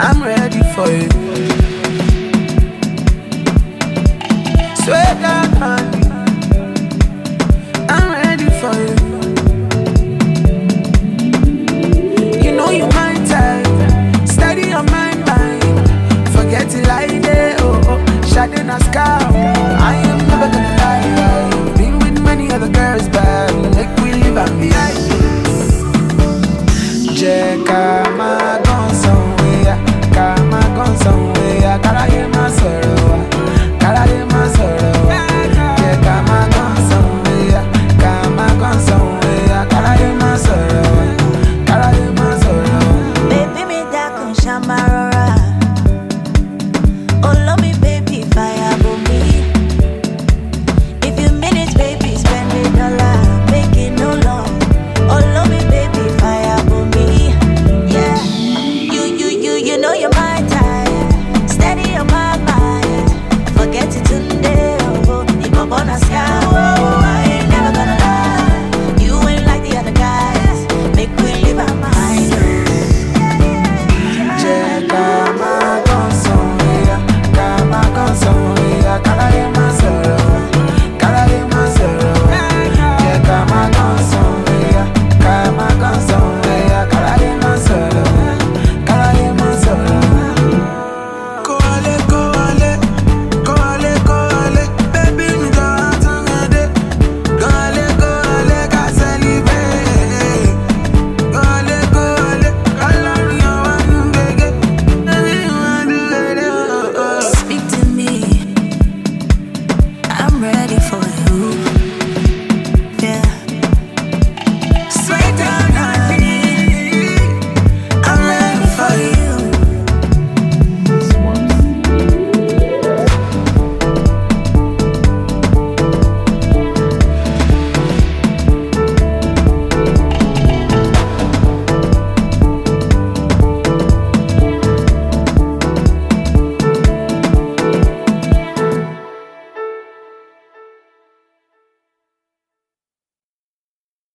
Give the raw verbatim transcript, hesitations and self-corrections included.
I'm ready for you. Swear down, honey, I'm ready for you. You know you my type, steady on my mind. Forget it like day, oh oh, shining a sky. I am never gonna lie. Been with many other girls, but make we live and behind. Jeka.